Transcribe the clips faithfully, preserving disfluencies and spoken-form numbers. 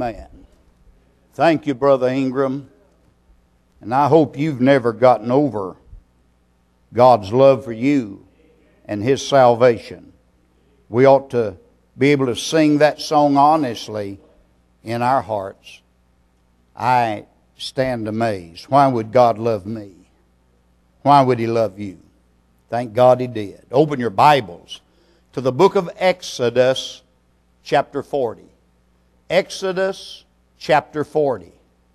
Amen. Thank you, Brother Ingram. And I hope you've never gotten over God's love for you and His salvation. We ought to be able to sing that song honestly in our hearts. I stand amazed. Why would God love me? Why would He love you? Thank God He did. Open your Bibles to the book of Exodus, chapter forty. Exodus, chapter forty.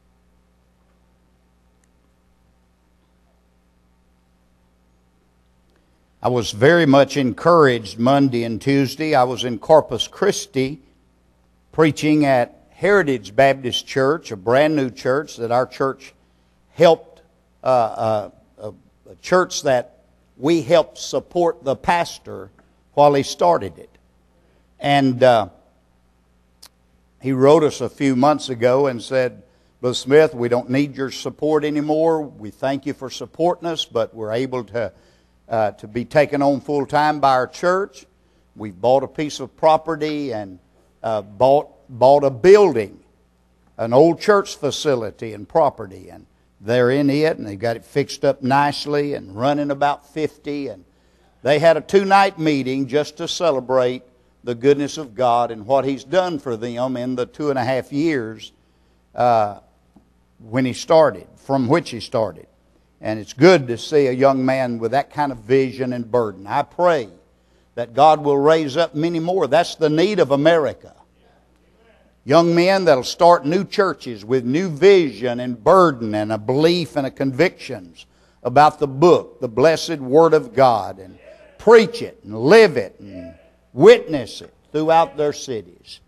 I was very much encouraged Monday and Tuesday. I was in Corpus Christi preaching at Heritage Baptist Church, a brand new church that our church helped, uh, uh, a, a church that we helped support the pastor while he started it. And uh, he wrote us a few months ago and said, Brother Smith, we don't need your support anymore. We thank you for supporting us, but we're able to Uh, to be taken on full-time by our church. We've bought a piece of property and uh, bought, bought a building, an old church facility and property, and they're in it, and they've got it fixed up nicely and running about fifty. And they had a two-night meeting just to celebrate the goodness of God and what He's done for them in the two and a half years uh, when He started, from which He started. And it's good to see a young man with that kind of vision and burden. I pray that God will raise up many more. That's the need of America. Young men that'll start new churches with new vision and burden and a belief and a convictions about the book, the blessed Word of God, and preach it and live it and witness it throughout their cities.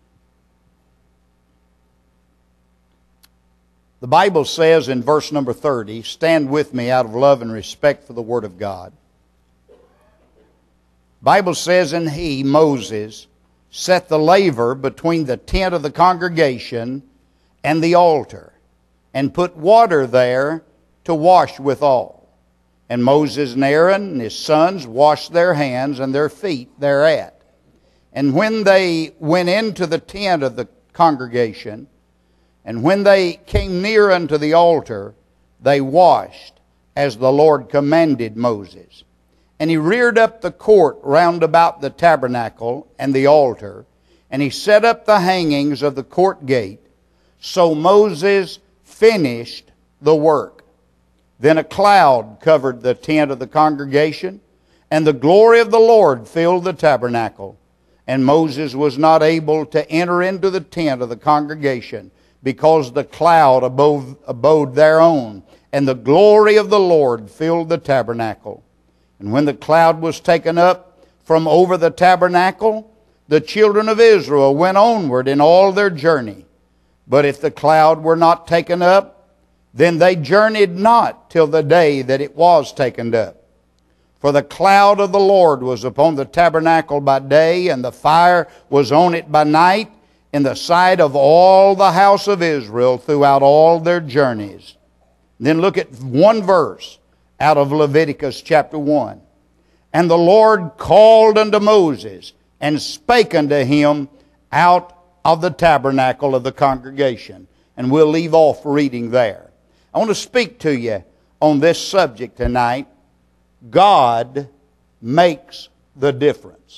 The Bible says in verse number thirty, stand with me out of love and respect for the Word of God. The Bible says, and he, Moses, set the laver between the tent of the congregation and the altar, and put water there to wash withal. And Moses and Aaron and his sons washed their hands and their feet thereat. And when they went into the tent of the congregation, and when they came near unto the altar, they washed, as the Lord commanded Moses. And he reared up the court round about the tabernacle and the altar, and he set up the hangings of the court gate. So Moses finished the work. Then a cloud covered the tent of the congregation, and the glory of the Lord filled the tabernacle. And Moses was not able to enter into the tent of the congregation, because the cloud abode, abode thereon, and the glory of the Lord filled the tabernacle. And when the cloud was taken up from over the tabernacle, the children of Israel went onward in all their journey. But if the cloud were not taken up, then they journeyed not till the day that it was taken up. For the cloud of the Lord was upon the tabernacle by day, and the fire was on it by night, in the sight of all the house of Israel throughout all their journeys. Then look at one verse out of Leviticus chapter one. And the Lord called unto Moses, and spake unto him out of the tabernacle of the congregation. And we'll leave off reading there. I want to speak to you on this subject tonight. God makes the difference.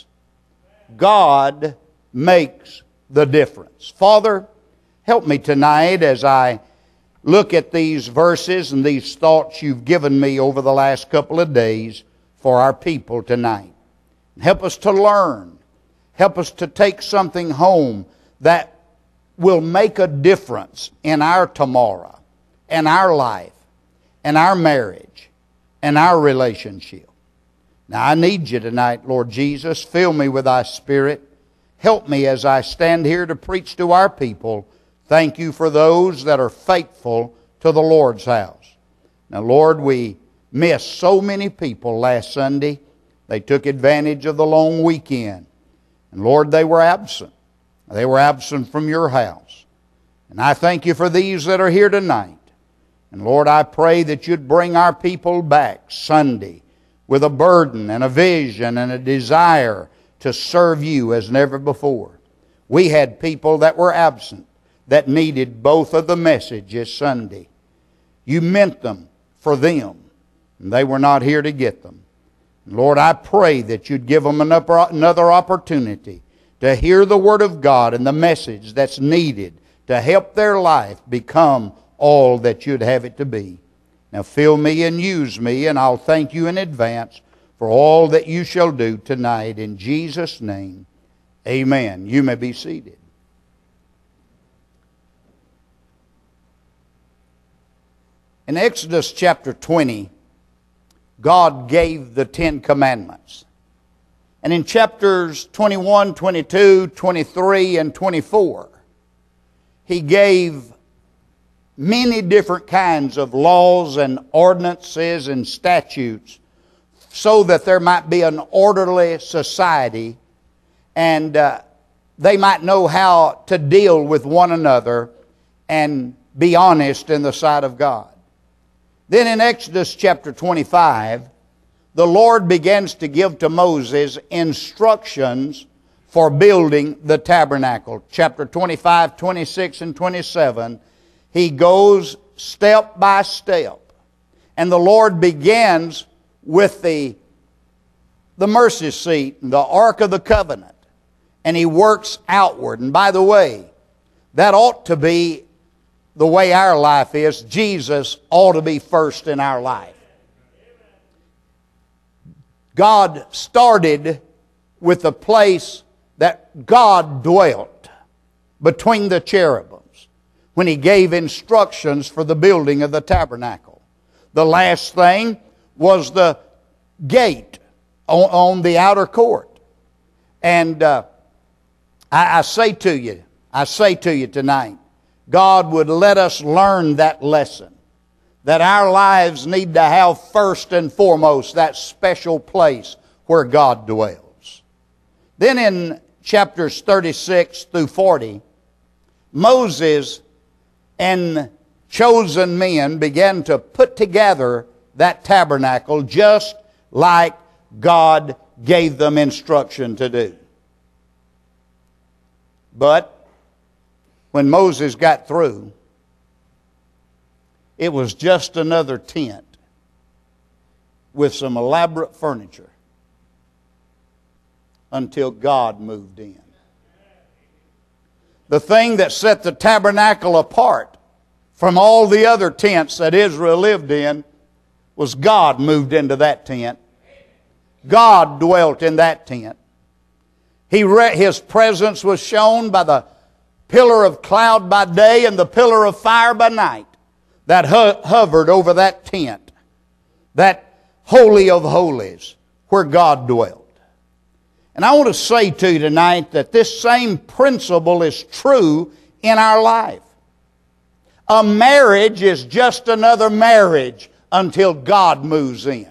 God makes the difference. Father, help me tonight as I look at these verses and these thoughts you've given me over the last couple of days for our people tonight. Help us to learn. Help us to take something home that will make a difference in our tomorrow, in our life, in our marriage, in our relationship. Now I need you tonight, Lord Jesus. Fill me with thy Spirit. Help me as I stand here to preach to our people. Thank you for those that are faithful to the Lord's house. Now, Lord, we missed so many people last Sunday. They took advantage of the long weekend. And, Lord, they were absent. They were absent from your house. And I thank you for these that are here tonight. And, Lord, I pray that you'd bring our people back Sunday with a burden and a vision and a desire to serve you as never before. We had people that were absent. that needed both of the messages Sunday. You meant them for them, and they were not here to get them. Lord, I pray that you'd give them another opportunity to hear the Word of God and the message that's needed to help their life become all that you'd have it to be. Now fill me and use me, and I'll thank you in advance for all that you shall do tonight. In Jesus' name, amen. You may be seated. In Exodus chapter twenty, God gave the Ten Commandments. And in chapters twenty-one, twenty-two, twenty-three, and twenty-four, He gave many different kinds of laws and ordinances and statutes so that there might be an orderly society and uh, they might know how to deal with one another and be honest in the sight of God. Then in Exodus chapter twenty-five, the Lord begins to give to Moses instructions for building the tabernacle. Chapter twenty-five, twenty-six, and twenty-seven, He goes step by step. And the Lord begins with the, the mercy seat, and the Ark of the Covenant. And He works outward. And by the way, that ought to be the way our life is. Jesus ought to be first in our life. God started with the place that God dwelt between the cherubims when He gave instructions for the building of the tabernacle. The last thing was the gate on, on the outer court. And uh, I, I say to you, I say to you tonight, God would let us learn that lesson, that our lives need to have first and foremost that special place where God dwells. Then in chapters thirty-six through forty, Moses and chosen men began to put together that tabernacle just like God gave them instruction to do. But when Moses got through, it was just another tent with some elaborate furniture until God moved in. The thing that set the tabernacle apart from all the other tents that Israel lived in was God moved into that tent. God dwelt in that tent. He re- His presence was shown by the pillar of cloud by day and the pillar of fire by night that ho- hovered over that tent, that holy of holies where God dwelt. And I want to say to you tonight that this same principle is true in our life. A marriage is just another marriage until God moves in.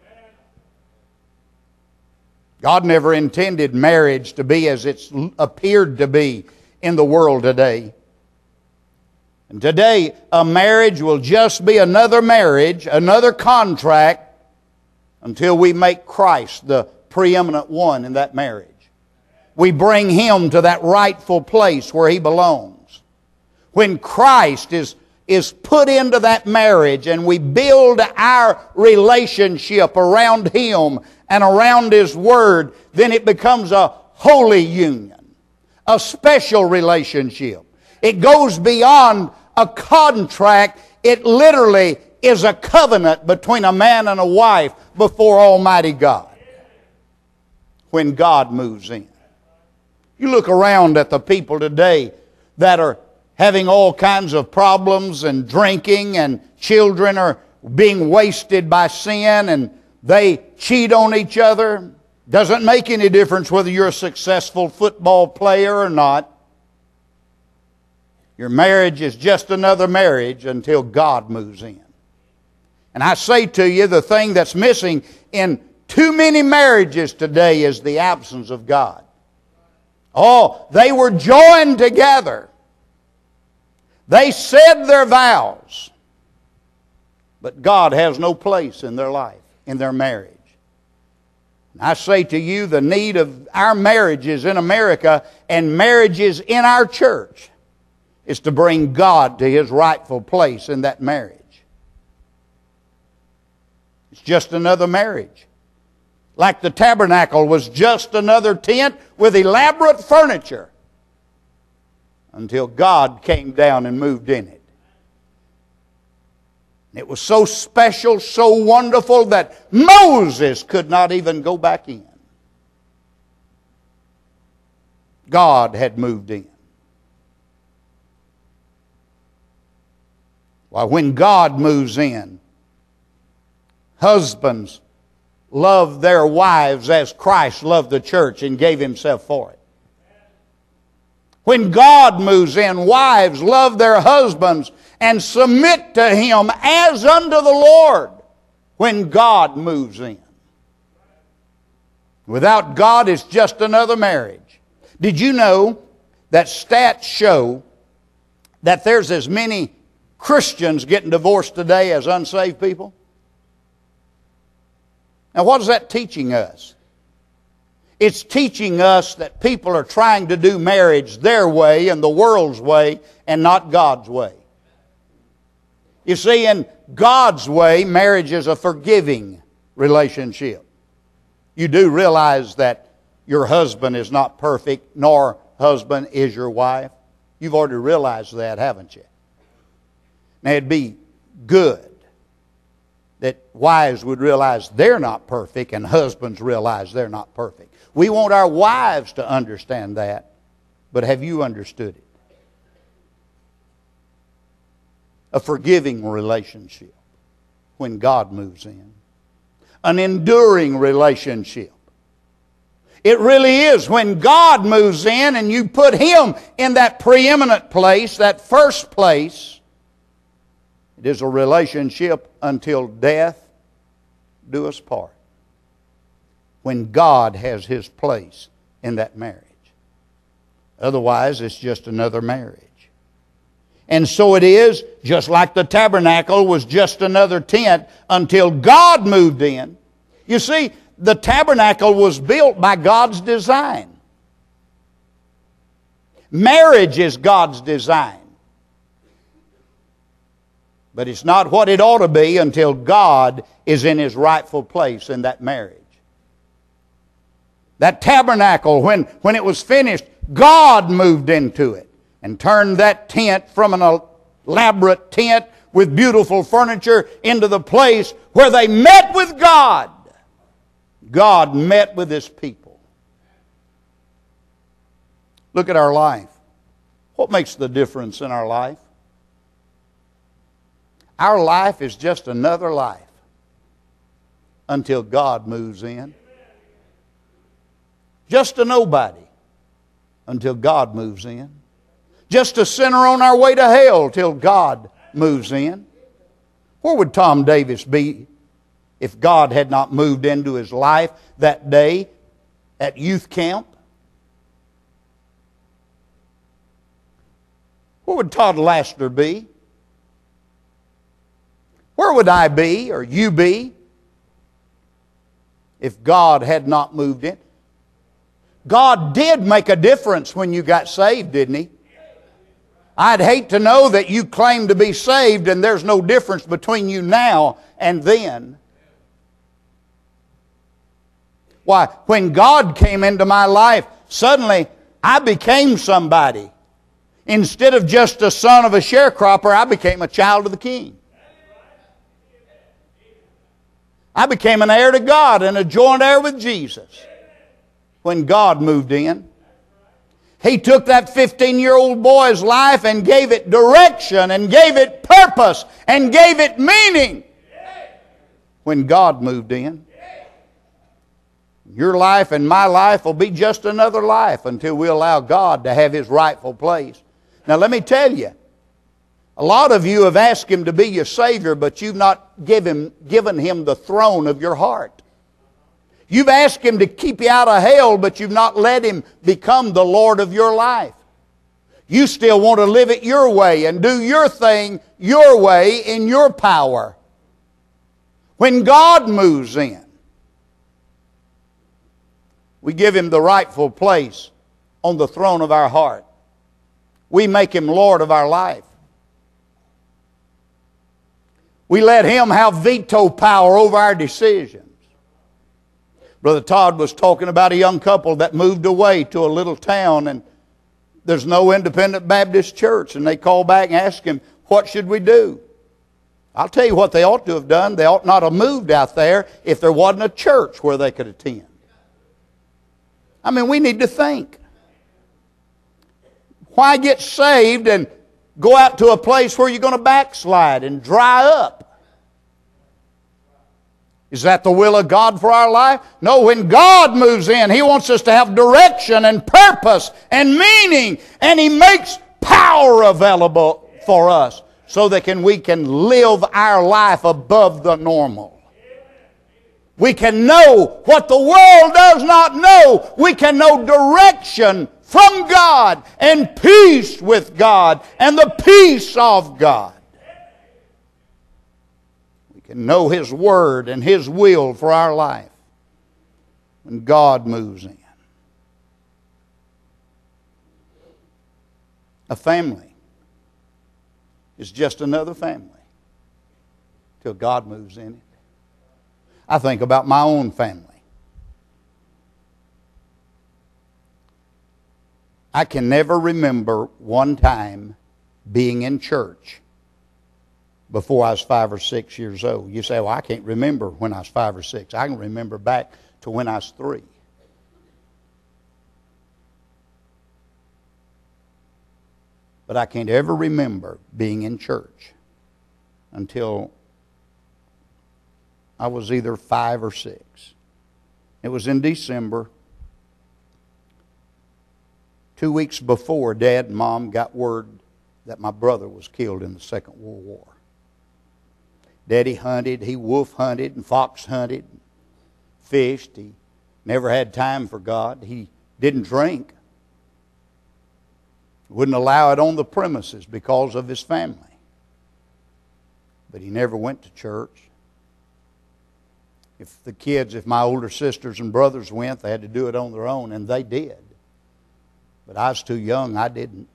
God never intended marriage to be as it's appeared to be in the world today. And today, a marriage will just be another marriage, another contract, until we make Christ the preeminent one in that marriage. We bring Him to that rightful place where He belongs. When Christ is, is put into that marriage and we build our relationship around Him and around His Word, then it becomes a holy union, a special relationship. It goes beyond a contract. It literally is a covenant between a man and a wife before Almighty God. When God moves in. You look around at the people today that are having all kinds of problems and drinking, and children are being wasted by sin, and they cheat on each other. Doesn't make any difference whether you're a successful football player or not. Your marriage is just another marriage until God moves in. And I say to you, the thing that's missing in too many marriages today is the absence of God. Oh, they were joined together. They said their vows. But God has no place in their life, in their marriage. I say to you, the need of our marriages in America and marriages in our church is to bring God to His rightful place in that marriage. It's just another marriage. Like the tabernacle was just another tent with elaborate furniture until God came down and moved in it. It was so special, so wonderful that Moses could not even go back in. God had moved in. Why, when God moves in, husbands love their wives as Christ loved the church and gave Himself for it. When God moves in, wives love their husbands and submit to Him as unto the Lord when God moves in. Without God, it's just another marriage. Did you know that stats show that there's as many Christians getting divorced today as unsaved people? Now, what is that teaching us? It's teaching us that people are trying to do marriage their way and the world's way and not God's way. You see, in God's way, marriage is a forgiving relationship. You do realize that your husband is not perfect, nor husband is your wife. You've already realized that, haven't you? Now, it'd be good that wives would realize they're not perfect and husbands realize they're not perfect. We want our wives to understand that, but have you understood it? A forgiving relationship when God moves in. An enduring relationship. It really is when God moves in and you put Him in that preeminent place, that first place. It is a relationship until death do us part. When God has His place in that marriage. Otherwise, it's just another marriage. And so it is, just like the tabernacle was just another tent until God moved in. You see, the tabernacle was built by God's design. Marriage is God's design. But it's not what it ought to be until God is in His rightful place in that marriage. That tabernacle, when, when it was finished, God moved into it and turned that tent from an elaborate tent with beautiful furniture into the place where they met with God. God met with His people. Look at our life. What makes the difference in our life? Our life is just another life until God moves in. Just a nobody until God moves in. Just a sinner on our way to hell till God moves in. Where would Tom Davis be if God had not moved into his life that day at youth camp? Where would Todd Laster be? Where would I be, or you be, if God had not moved in? God did make a difference when you got saved, didn't He? I'd hate to know that you claim to be saved and there's no difference between you now and then. Why, when God came into my life, suddenly I became somebody. Instead of just a son of a sharecropper, I became a child of the King. I became an heir to God and a joint heir with Jesus when God moved in. He took that fifteen-year-old boy's life and gave it direction and gave it purpose and gave it meaning when God moved in. Your life and my life will be just another life until we allow God to have His rightful place. Now let me tell you, a lot of you have asked Him to be your Savior, but you've not give him, given Him the throne of your heart. You've asked Him to keep you out of hell, but you've not let Him become the Lord of your life. You still want to live it your way and do your thing your way in your power. When God moves in, we give Him the rightful place on the throne of our heart. we make Him Lord of our life. We let Him have veto power over our decisions. Brother Todd was talking about a young couple that moved away to a little town, and there's no independent Baptist church. And they called back and asked him, what should we do? I'll tell you what they ought to have done. They ought not have moved out there if there wasn't a church where they could attend. I mean, we need to think. Why get saved and go out to a place where you're going to backslide and dry up? Is that the will of God for our life? No, when God moves in, He wants us to have direction and purpose and meaning. And He makes power available for us so that can, we can live our life above the normal. We can know what the world does not know. We can know direction from God and peace with God and the peace of God. Can know His Word and His will for our life when God moves in. A family is just another family till God moves in it. I think about my own family. I can never remember one time being in church before I was five or six years old. You say, well, I can't remember when I was five or six. I can remember back to when I was three. But I can't ever remember being in church until I was either five or six. It was in December, two weeks before Dad and Mom got word that my brother was killed in the Second World War. Daddy hunted, he wolf hunted and fox hunted, fished. He never had time for God. He didn't drink. Wouldn't allow it on the premises because of his family. But he never went to church. If the kids, if my older sisters and brothers went, they had to do it on their own, and they did. But I was too young, I didn't.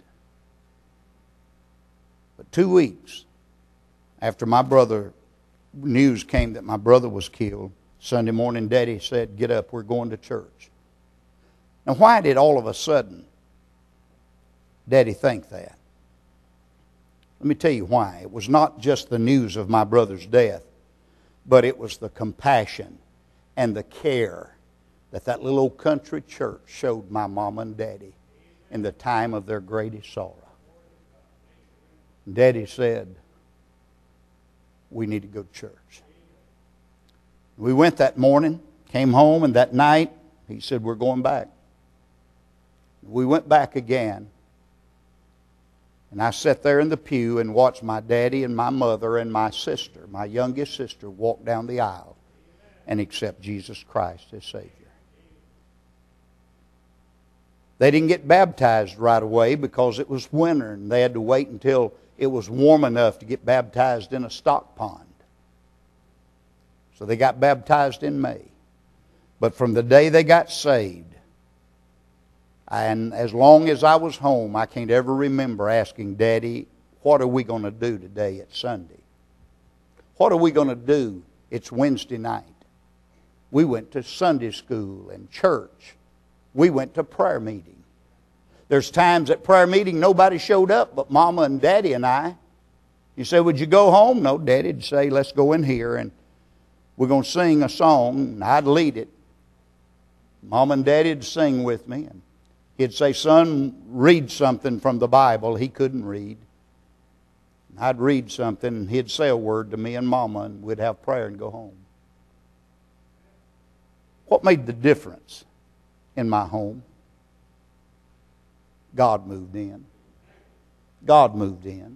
But two weeks after my brother, news came that my brother was killed, Sunday morning Daddy said, get up, we're going to church. Now why did all of a sudden Daddy think that? Let me tell you why. It was not just the news of my brother's death, but it was the compassion and the care that that little old country church showed my mom and Daddy in the time of their greatest sorrow. Daddy said, we need to go to church. We went that morning, came home, and that night he said, we're going back. We went back again. And I sat there in the pew and watched my daddy and my mother and my sister, my youngest sister, walk down the aisle and accept Jesus Christ as Savior. They didn't get baptized right away because it was winter and they had to wait until it was warm enough to get baptized in a stock pond. So they got baptized in May. But from the day they got saved, and as long as I was home, I can't ever remember asking Daddy, what are we going to do today at Sunday? What are we going to do? It's Wednesday night. We went to Sunday school and church. We went to prayer meeting. There's times at prayer meeting nobody showed up but Mama and Daddy and I. You say, would you go home? No, Daddy'd say, let's go in here and we're going to sing a song. And I'd lead it. Mama and Daddy'd sing with me. And he'd say, son, read something from the Bible. He couldn't read. I'd read something and he'd say a word to me and Mama and we'd have prayer and go home. What made the difference in my home? God moved in. God moved in.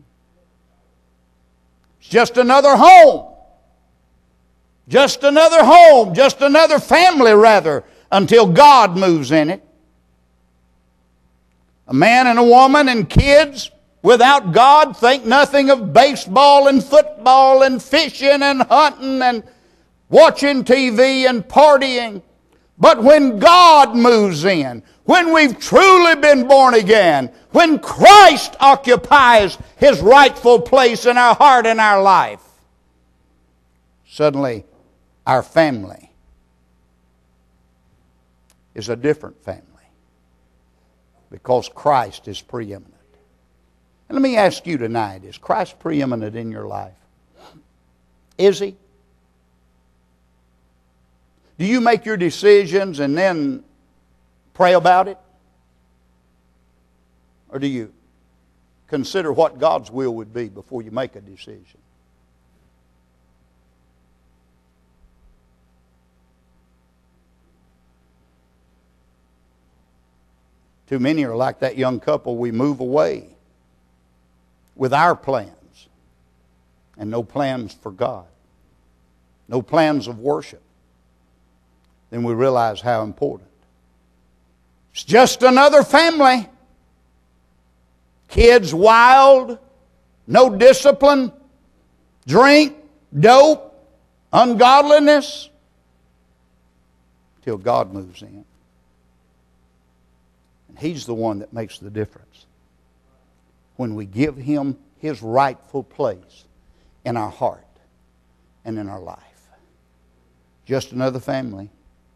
It's just another home. Just another home. Just another family, rather, until God moves in it. A man and a woman and kids without God think nothing of baseball and football and fishing and hunting and watching T V and partying. But when God moves in, when we've truly been born again, when Christ occupies His rightful place in our heart and our life, suddenly our family is a different family because Christ is preeminent. And let me ask you tonight, is Christ preeminent in your life? Is He? Do you make your decisions and then pray about it? Or do you consider what God's will would be before you make a decision? Too many are like that young couple. We move away with our plans and no plans for God, no plans of worship. Then we realize how important. It's just another family. Kids wild, no discipline, drink, dope, ungodliness, till God moves in. And He's the one that makes the difference. When we give Him His rightful place in our heart and in our life. Just another family.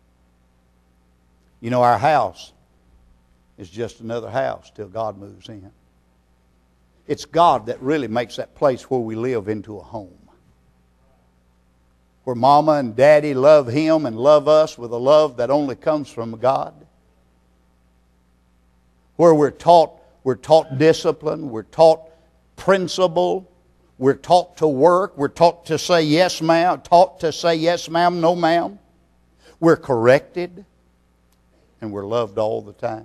You know, our house is just another house till God moves in. It's God that really makes that place where we live into a home. Where Mama and Daddy love Him and love us with a love that only comes from God. Where we're taught, we're taught discipline, we're taught principle, we're taught to work, we're taught to say yes ma'am, taught to say yes ma'am, no ma'am. We're corrected. And we're loved all the time.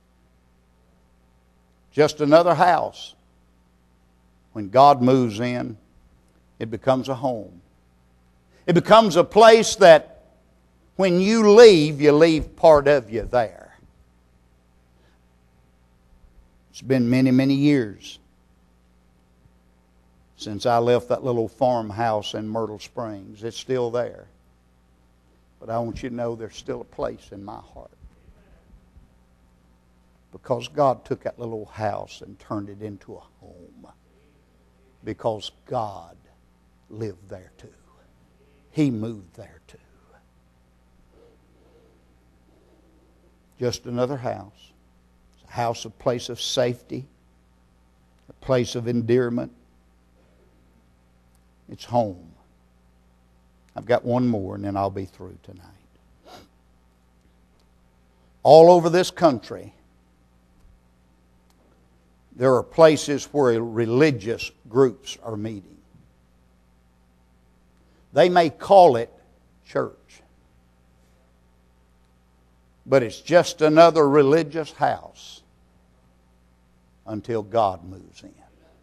Just another house. When God moves in, it becomes a home. It becomes a place that when you leave, you leave part of you there. It's been many, many years since I left that little farmhouse in Myrtle Springs. It's still there. But I want you to know there's still a place in my heart. Because God took that little house and turned it into a home. Because God lived there too. He moved there too. Just another house. It's a house, a place of safety. A place of endearment. It's home. I've got one more and then I'll be through tonight. All over this country, there are places where religious groups are meeting. They may call it church, but it's just another religious house until God moves in.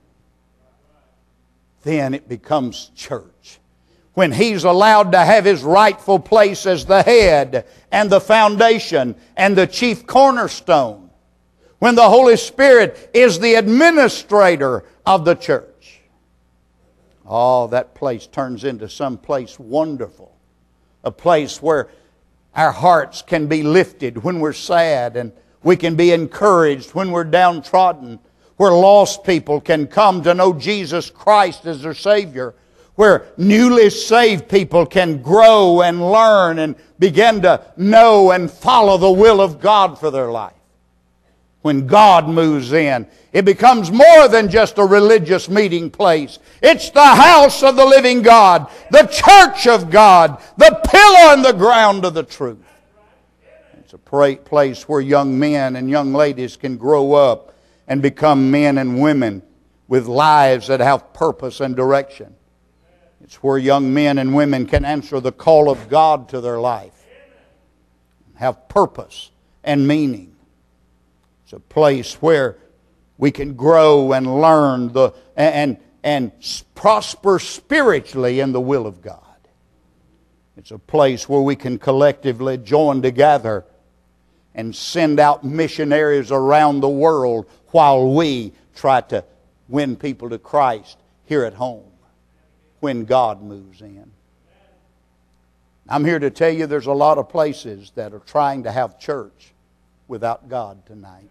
Then it becomes church. When He's allowed to have His rightful place as the head and the foundation and the chief cornerstone. When the Holy Spirit is the administrator of the church. Oh, that place turns into some place wonderful. A place where our hearts can be lifted when we're sad and we can be encouraged when we're downtrodden. Where lost people can come to know Jesus Christ as their Savior. Where newly saved people can grow and learn and begin to know and follow the will of God for their life. When God moves in, it becomes more than just a religious meeting place. It's the house of the living God, the church of God, the pillar and the ground of the truth. It's a place where young men and young ladies can grow up and become men and women with lives that have purpose and direction. It's where young men and women can answer the call of God to their life, have purpose and meaning. It's a place where we can grow and learn the and, and prosper spiritually in the will of God. It's a place where we can collectively join together and send out missionaries around the world while we try to win people to Christ here at home when God moves in. I'm here to tell you there's a lot of places that are trying to have church without God tonight.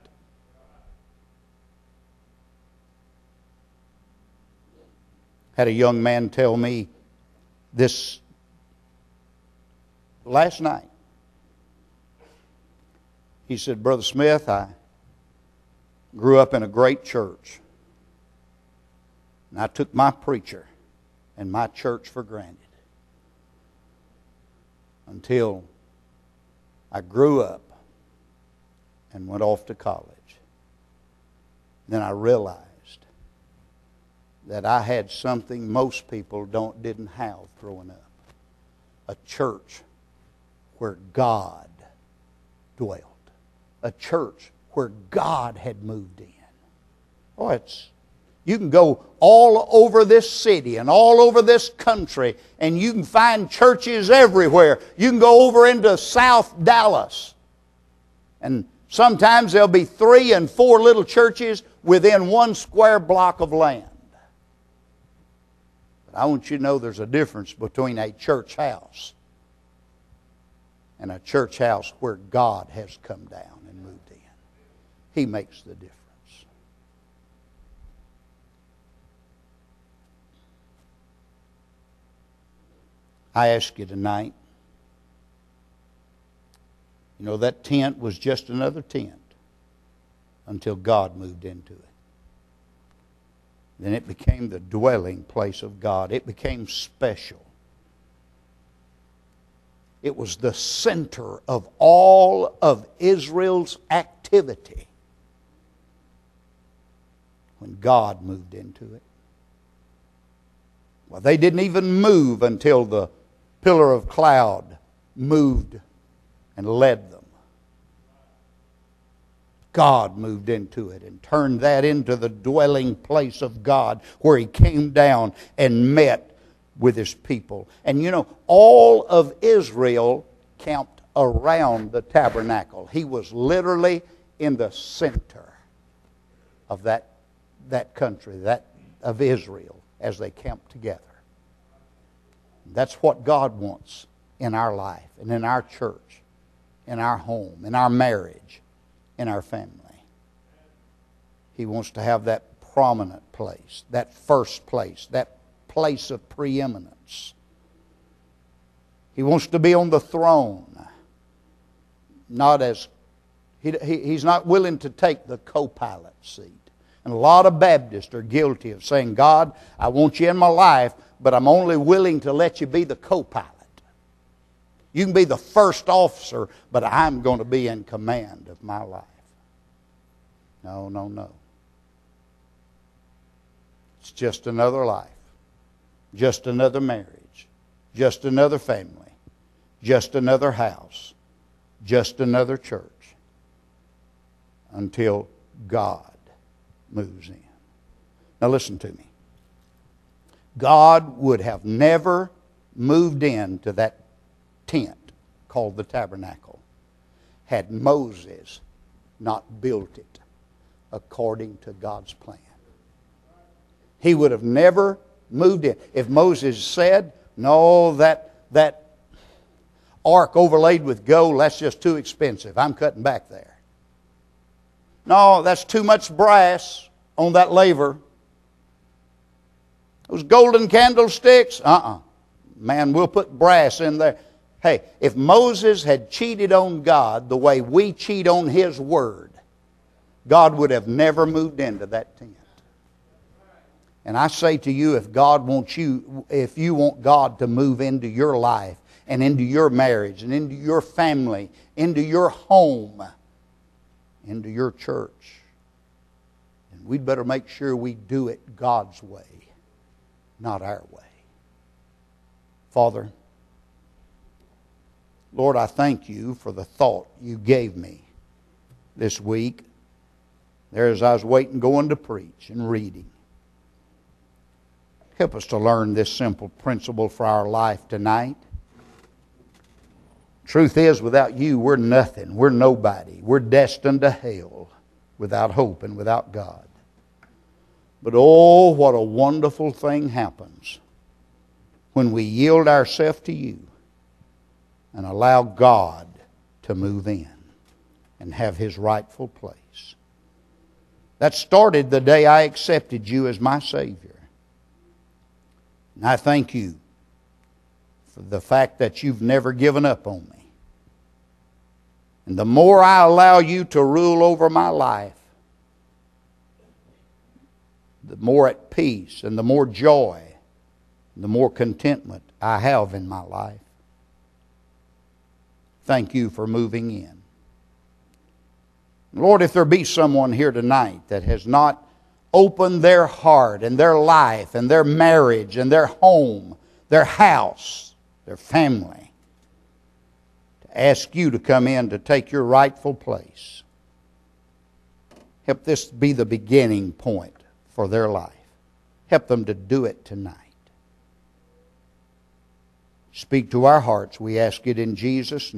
Had a young man tell me this last night. He said, Brother Smith, I grew up in a great church. And I took my preacher and my church for granted. Until I grew up and went off to college. Then I realized that I had something most people don't didn't have growing up. A church where God dwelled. A church where God had moved in. Oh, it's you can go all over this city and all over this country, and you can find churches everywhere. You can go over into South Dallas, and sometimes there'll be three and four little churches within one square block of land. But I want you to know there's a difference between a church house and a church house where God has come down and moved in. He makes the difference. I ask you tonight, you know, that tent was just another tent until God moved into it. Then it became the dwelling place of God. It became special. It was the center of all of Israel's activity when God moved into it. Well, they didn't even move until the pillar of cloud moved and led them. God moved into it and turned that into the dwelling place of God, where He came down and met with His people. And you know, all of Israel camped around the tabernacle. He was literally in the center of that, that country, that of Israel, as they camped together. That's what God wants in our life and in our church, in our home, in our marriage, in our family. He wants to have that prominent place, that first place, that place of preeminence. He wants to be on the throne, not as he, he, he's not willing to take the co-pilot seat. And a lot of Baptists are guilty of saying, God, I want you in my life, but I'm only willing to let you be the co-pilot. You can be the first officer, but I'm going to be in command of my life. No, no, no. It's just another life. Just another marriage. Just another family. Just another house. Just another church. Until God moves in. Now listen to me. God would have never moved into that tent called the tabernacle had Moses not built it according to God's plan. He would have never moved in. If Moses said, no, that, that ark overlaid with gold, that's just too expensive. I'm cutting back there. No, that's too much brass on that laver. Those golden candlesticks, uh-uh. Man, we'll put brass in there. Hey, if Moses had cheated on God the way we cheat on His Word, God would have never moved into that tent. And I say to you, if God wants you, if you want God to move into your life and into your marriage and into your family, into your home, into your church, and we'd better make sure we do it God's way, not our way. Father, Lord, I thank you for the thought you gave me this week. There as I was waiting, going to preach and reading. Help us to learn this simple principle for our life tonight. Truth is, without you, we're nothing. We're nobody. We're destined to hell without hope and without God. But oh, what a wonderful thing happens when we yield ourselves to you and allow God to move in and have His rightful place. That started the day I accepted you as my Savior. And I thank you for the fact that you've never given up on me. And the more I allow you to rule over my life, the more at peace and the more joy and the more contentment I have in my life. Thank you for moving in. Lord, if there be someone here tonight that has not opened their heart and their life and their marriage and their home, their house, their family, to ask you to come in to take your rightful place, help this be the beginning point for their life. Help them to do it tonight. Speak to our hearts, we ask it in Jesus' name.